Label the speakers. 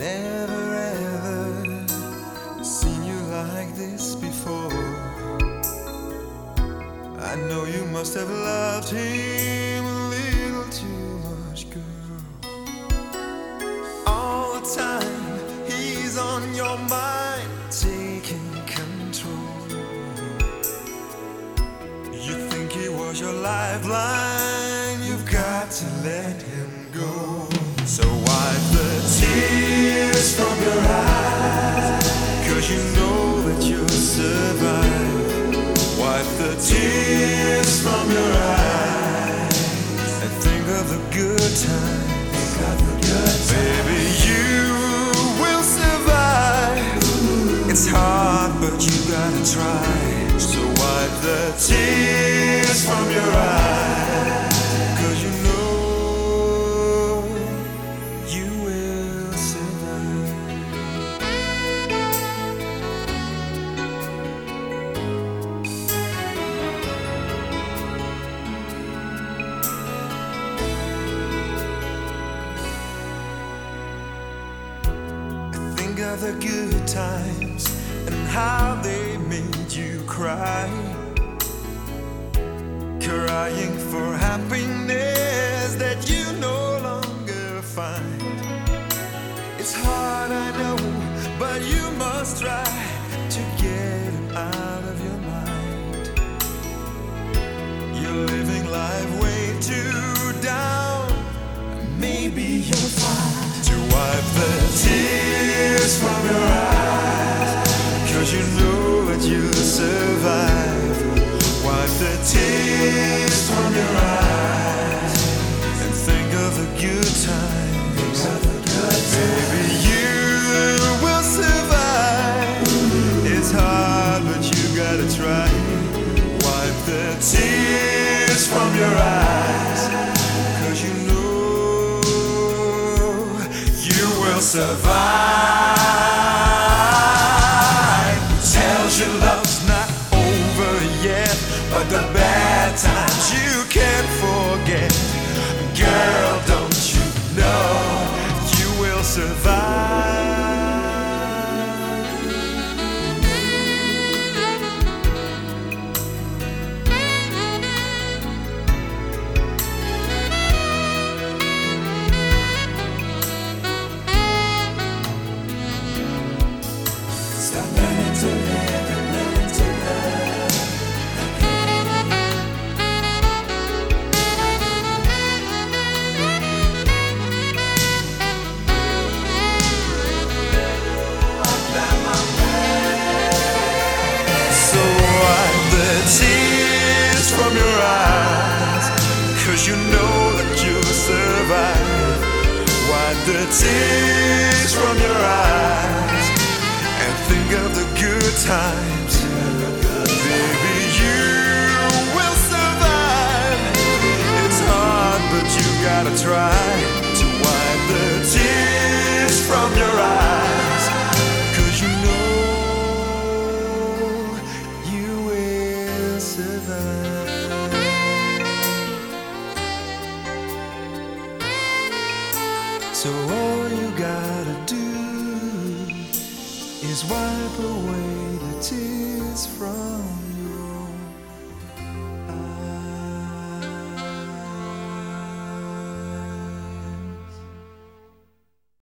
Speaker 1: never ever seen you like this before. I know you must have loved him a little too much, girl. All the time he's on your mind, taking control. You think he was your lifeline, you've got to let him go. So wipe the tears from your eyes, 'cause you know that you'll survive. Wipe the tears from your eyes and think of the good times. Baby, you will survive. It's hard, but you gotta try. So wipe the tears from your eyes, 'cause you know you will survive. Think of the good times and how they made you cry, crying for happiness that you no longer find. It's hard, I know, but you must try to get it out of your mind. You're living life way too down. Maybe you'll find to wipe the tears from your eyes, 'cause you know that you'll survive. Wipe the tears from your eyes and think of the good times. Baby, you will survive. It's hard, but you gotta try. Wipe the tears from your eyes, 'cause you know you will survive. Tells you love's not over yet, but the bad times you can't forget. Girl, don't you know you will survive? Stop learning to live and learning to love. So wipe the tears from your eyes, 'cause you know that you'll survive. Wipe the tears from your eyes and think of the good times. Baby, you will survive. It's hard, but you gotta try to wipe the tears from your eyes, 'cause you know you will survive. So all you gotta do is wipe away the tears from